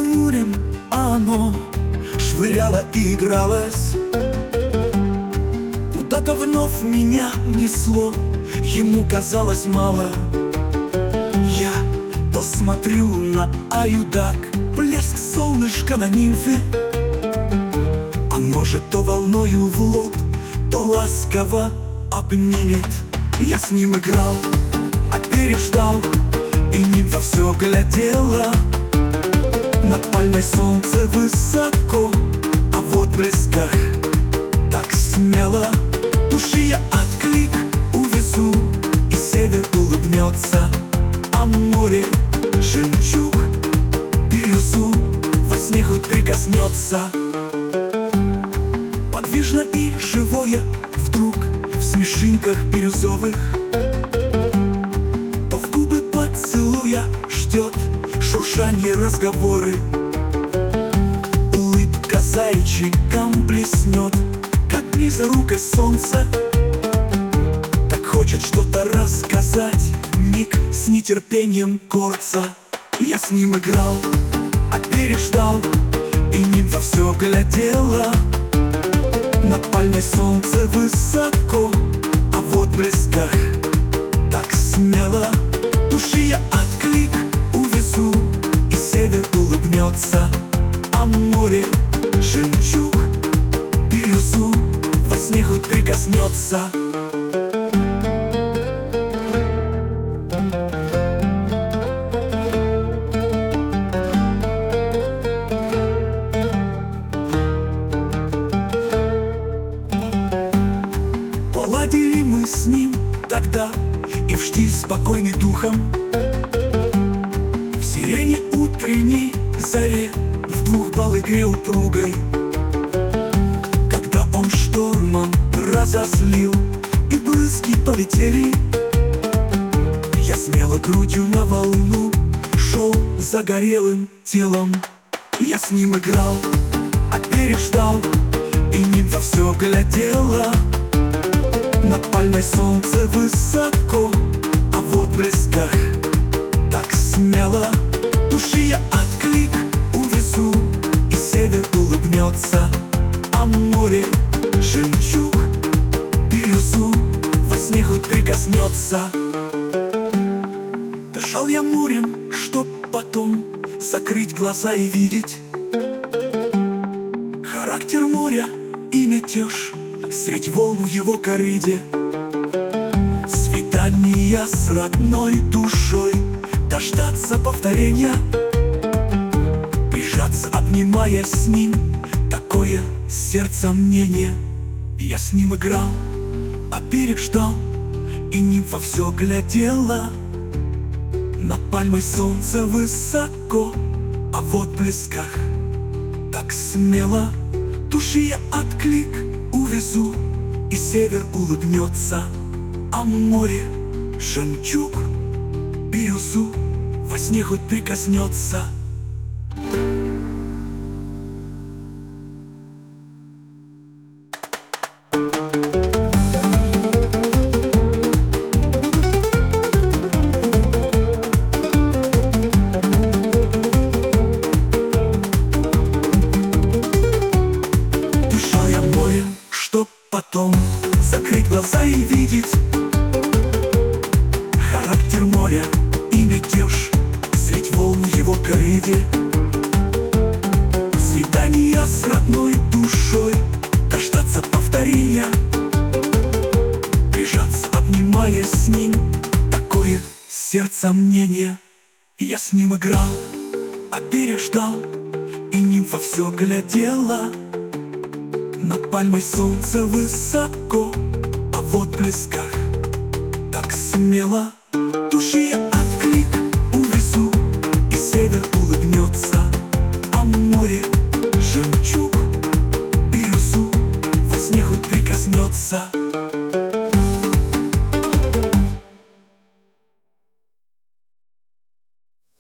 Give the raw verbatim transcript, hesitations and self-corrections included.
морем, а оно швыряло и игралось. Куда-то вновь меня несло, ему казалось мало. Я то смотрю на аюдак, блеск солнышка на нимфе, а может, то волною в лоб, то ласково обнимет. Я с ним играл, а переждал, и нимфа все глядела. Над пальмой солнце высоко, а в отблесках так смело. Души я отклик увезу, и север улыбнется, а море жемчуг бирюзу во сне хоть прикоснется. Подвижно и живое вдруг в смешинках бирюзовых, то в губы поцелуя ждет шуршанье разговоры. Улыбка зайчиком блеснет, как близорукое солнце. Так хочет что-то рассказать, миг с нетерпением корца. Я с ним играл, а переждал, и нимфа все глядела. Над пальмой солнце высоко, а в отблесках так смело. Души я отклик увезу, и север улыбнется, а море жемчуг бирюзу во сне хоть прикоснется. Поладили мы с ним тогда, и вшти спокойный духом. В сирене утренней заре вдвух бал игре упругой. Когда он штормом разозлил, и брызги полетели, я смело грудью на волну шел загорелым телом. Я с ним играл, а переждал, и нимфа все глядела. Над пальмой солнце высоко, а в отблесках так смело. Души я отклик увезу, и север улыбнется, а море жемчуг бирюзу во сне хоть прикоснется. Дышал я морем, чтоб потом закрыть глаза и видеть характер моря и метеж средь волн в его кориде. Свидания с родной душой, дождаться повторения, прижаться, обнимая с ним, такое сердце мнение. Я с ним играл, а берег ждал, и нимфа все глядела. Над пальмой солнце высоко, а в отблесках так смело. Души я отклик увезу, и север улыбнется, а море жемчуг бирюзу во сне хоть прикоснется. Дышал я морем, чтоб потом закрыть глаза и видеть характер моря и метеж средь волн в его кориде. Свидания с родной душой, дождаться повторения, прижаться, обнимая с ним, такое сердце мнение. Я с ним играл, а берег ждал, и нимфа все глядела. Над пальмой солнце высоко, а в отблесках так смело. Души я